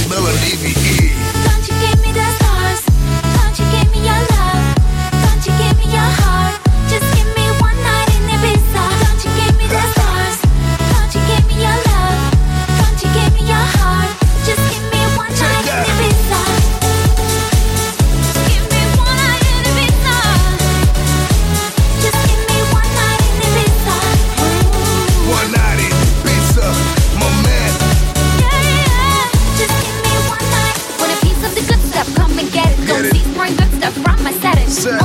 melody be here. Don't you give me the stars? Don't you give me your love? Don't you give me your heart? Just give me one night in Ibiza. Don't you give me the stars? Don't you give me your love? Don't you give me your heart? Just give me one night in Ibiza. Give me one night in Ibiza. Just give me one night in Ibiza. One night in Ibiza, my man. Yeah. Just give me one night. Want a piece of the good stuff? Come and get it. Don't cease pouring good stuff from my status.